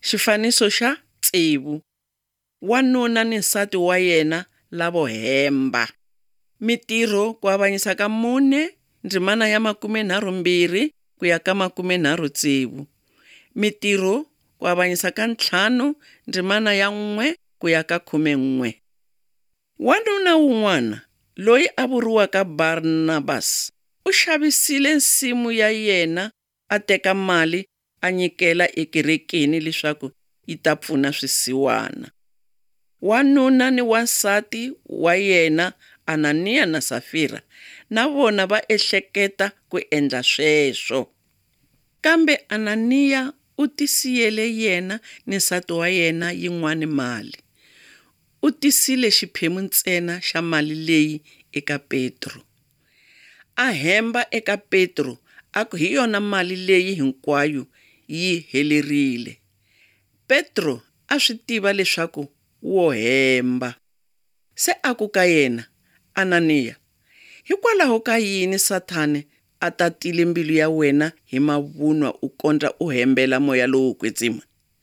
Xifaniso xa tsevu. Wanuna ni nsati wa yena lavo hemba. Mitirho ku avanyisa ka 4, ndzimana ya 22 ku ya ka 23. Mitirho ku avanyisa ka 5, ndzimana ya 1 ku ya ka 11. Wanuna wun'wana loyi a vuriwaka Barnabas u xavisile nsimu ya yena a teka mali a nyikela ekerekeni leswaku yi ta pfuna swisiwana. Wanuna ni wansati wa yena Ananiya na Safira na vona va ehleketa ku endla sweswo. Kambe Ananiya u tisiyele yena ni nsati wa yena yin'wana mali. U tisile xiphemu ntsena xa mali leyi eka Petro. A hemba eka Petro a ku hi yona mali leyi hinkwayo yi helerile. Petro a swi tiva leswaku wo hemba. Se a ku ka yena, Ananiya, hikwalaho ka yini Sathane a tatile mbilu ya wena hi mavunwa u kondza u hembela moya lowo kwetsima?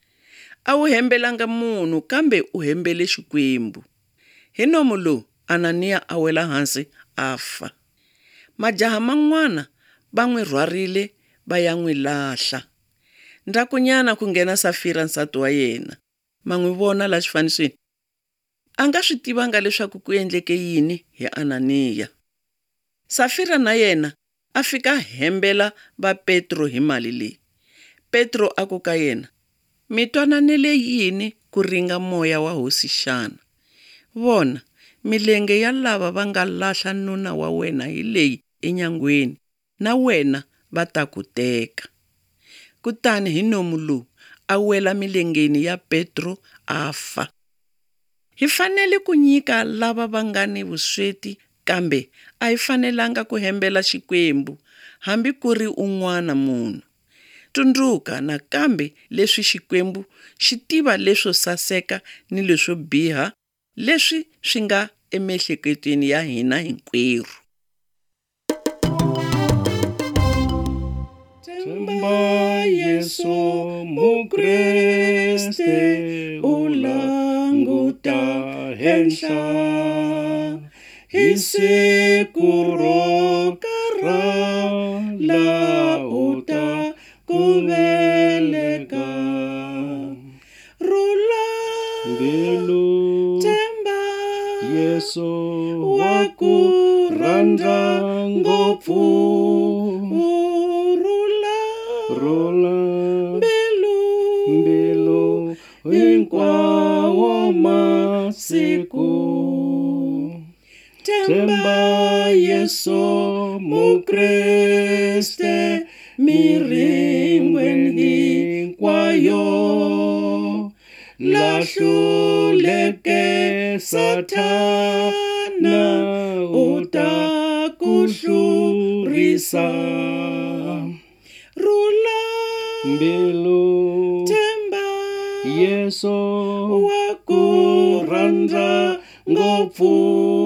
A wu hembelanga munhu kambe u hembele Xikwembu. Hi nomu lowu Ananiya a wela hansi a fa. Majaha man'wana va n'wi rhwarile va ya n'wi lahla. Ndzakunyana ku nghena Safira nsati wa yena. Ma n'wi vona la xifanisweni. A nga swi tivanga leswaku ku endleke yini hi Ananiya. Safira na yena a fika hembela va Petro hi mali leyi. Petro a ku ka yena, mi twananele yini ku ringa moya wa hosi xana? Vona, milenge ya lava va nga lahla nuna wa wena hi leyi enyangweni, na wena va ta ku teka. Kutani hi nomu lowu a wela milengeni ya Petro a fa. Hi fanele ku nyika lava va nga ni vusweti, kambe a hi fanelanga ku hembela Xikwembu, hambi ku ri un'wana munhu. Tsundzuka nakambe leswi Xikwembu xi tiva leswo saseka ni leswo biha, leswi swi nga emiehleketweni ya hina hinkwerhu. Tshemba Yesu Mukreste u languta henhla hi siku ro karhala u ta ku veleka. Rhula mbilu, tshemba Yesu wa ku rhandza ngopfu. Rhula mbilu hinkwawo masiku. Tshemba Yesu Mukreste miringweni hinkwayo. Lahluleke Sathana u ta ku hlurisa. Rhula mbilu, tshemba Yesu wa ku rhandza ngopfu.